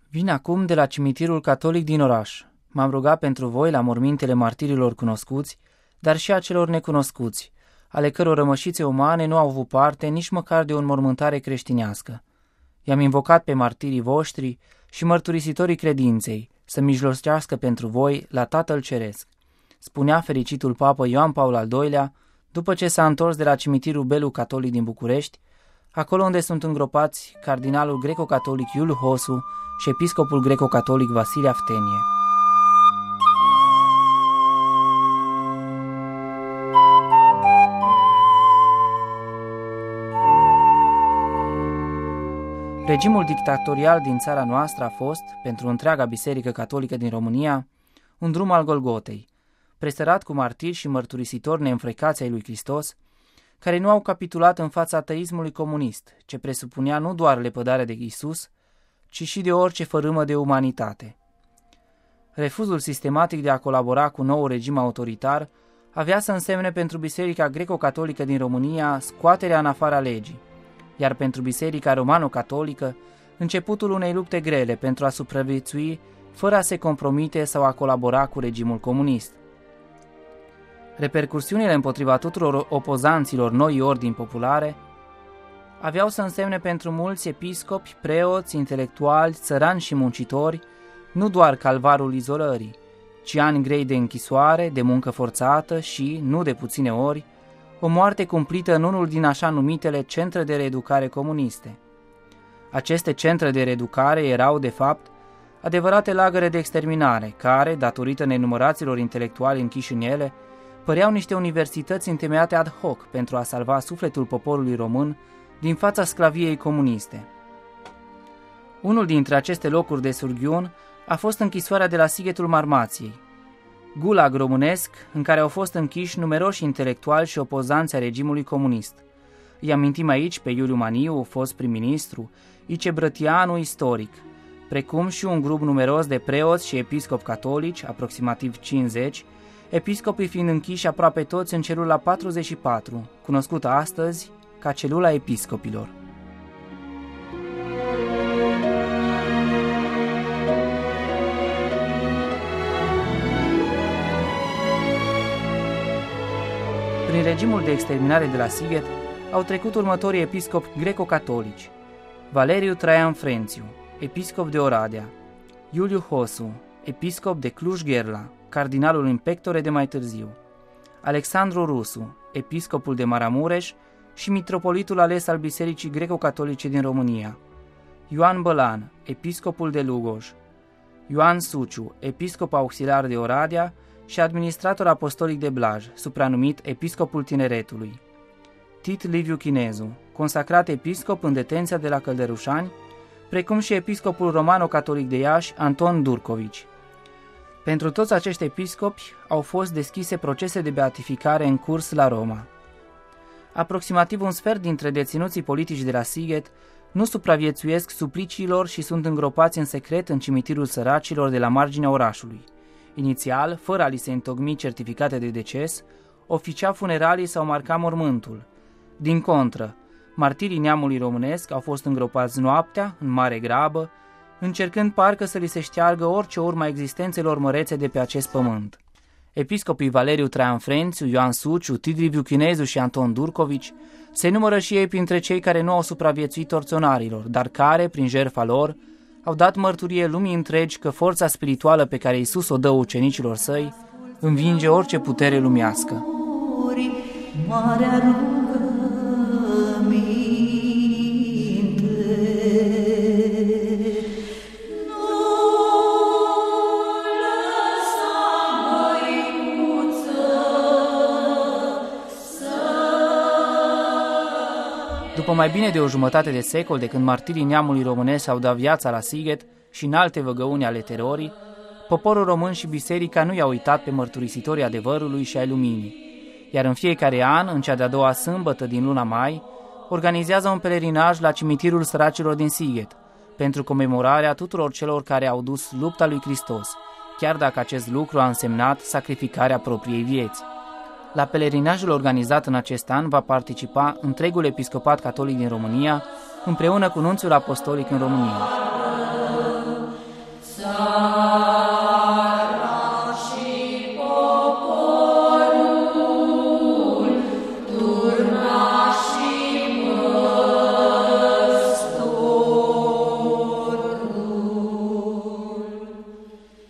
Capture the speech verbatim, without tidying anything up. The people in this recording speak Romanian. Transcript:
Vin acum de la cimitirul catolic din oraș. M-am rugat pentru voi la mormintele martirilor cunoscuți, dar și a celor necunoscuți, ale căror rămășițe umane nu au avut parte nici măcar de o înmormântare creștinească. I-am invocat pe martirii voștri și mărturisitorii credinței să mijlocească pentru voi la Tatăl Ceresc, spunea fericitul papă Ioan Paul al doilea, după ce s-a întors de la cimitirul Belu Catolic din București, acolo unde sunt îngropați cardinalul greco-catolic Iuliu Hosu și episcopul greco-catolic Vasile Aftenie. Regimul dictatorial din țara noastră a fost, pentru întreaga biserică catolică din România, un drum al Golgotei, presărat cu martiri și mărturisitori neînfrecați ai lui Hristos, care nu au capitulat în fața ateismului comunist, ce presupunea nu doar lepădarea de Isus, ci și de orice fărâmă de umanitate. Refuzul sistematic de a colabora cu noul regim autoritar avea să însemne pentru Biserica Greco-Catolică din România scoaterea în afara legii, iar pentru Biserica Romano-Catolică începutul unei lupte grele pentru a supraviețui fără a se compromite sau a colabora cu regimul comunist. Repercursiunile împotriva tuturor opozanților noii ordini populare aveau să însemne pentru mulți episcopi, preoți, intelectuali, țărani și muncitori nu doar calvarul izolării, ci ani grei de închisoare, de muncă forțată și, nu de puține ori, o moarte cumplită în unul din așa numitele centre de reeducare comuniste. Aceste centre de reeducare erau, de fapt, adevărate lagăre de exterminare, care, datorită nenumăraților intelectuali închiși în ele, păreau niște universități întemeiate ad hoc pentru a salva sufletul poporului român din fața sclaviei comuniste. Unul dintre aceste locuri de surghiun a fost închisoarea de la Sighetul Marmației, gulag românesc în care au fost închiși numeroși intelectuali și opozanți ai regimului comunist. Îi amintim aici pe Iuliu Maniu, fost prim-ministru, Ice Brătianu, istoric, precum și un grup numeros de preoți și episcopi catolici, aproximativ cincizeci, episcopii fiind închiși aproape toți în celula patruzeci și patru, cunoscută astăzi ca celula episcopilor. Prin regimul de exterminare de la Sighet au trecut următorii episcopi greco-catolici: Valeriu Traian Frențiu, episcop de Oradea, Iuliu Hosu, episcop de Cluj-Gherla, cardinalul in pectore de mai târziu, Alexandru Rusu, episcopul de Maramureș și mitropolitul ales al Bisericii Greco-Catolice din România, Ioan Bălan, episcopul de Lugoj, Ioan Suciu, episcop auxiliar de Oradea și administrator apostolic de Blaj, supranumit episcopul Tineretului, Tit Liviu Chinezu, consacrat episcop în detenția de la Călderușani, precum și episcopul romano-catolic de Iași, Anton Durcovici. Pentru toți acești episcopi au fost deschise procese de beatificare în curs la Roma. Aproximativ un sfert dintre deținuții politici de la Sighet nu supraviețuiesc supliciilor și sunt îngropați în secret în cimitirul săracilor de la marginea orașului. Inițial, fără a li se întocmi certificate de deces, oficia funeralii sau marca mormântul. Din contră, martirii neamului românesc au fost îngropați noaptea, în mare grabă, încercând parcă să li se șteargă orice urma existențelor mărețe de pe acest pământ. Episcopii Valeriu Traian Frențiu, Ioan Suciu, Tit Liviu Chinezu și Anton Durcovici se numără și ei printre cei care nu au supraviețuit torționarilor, dar care, prin jertfa lor, au dat mărturie lumii întregi că forța spirituală pe care Iisus o dă ucenicilor săi învinge orice putere lumească. După mai bine de o jumătate de secol de când martirii neamului românesc au dat viața la Sighet și în alte văgăuni ale terorii, poporul român și biserica nu i-a uitat pe mărturisitorii adevărului și ai luminii, iar în fiecare an, în cea de-a doua sâmbătă din luna mai, organizează un pelerinaj la cimitirul săracilor din Sighet, pentru comemorarea tuturor celor care au dus lupta lui Hristos, chiar dacă acest lucru a însemnat sacrificarea propriei vieți. La pelerinajul organizat în acest an va participa întregul episcopat catolic din România, împreună cu nunțiul apostolic în România.